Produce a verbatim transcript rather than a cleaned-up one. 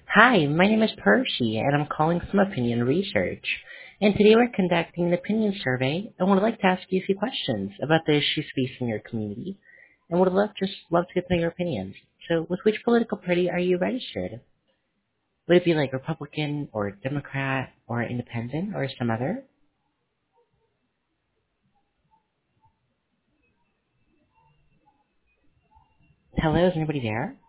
Hi, my name is Percy, and I'm calling from Opinion Research. And today we're conducting an opinion survey, and would like to ask you a few questions about the issues facing your community, and would love just love to get to know your opinions. So, with which political party are you registered? Would it be like Republican or Democrat or Independent or some other? Hello, is anybody there?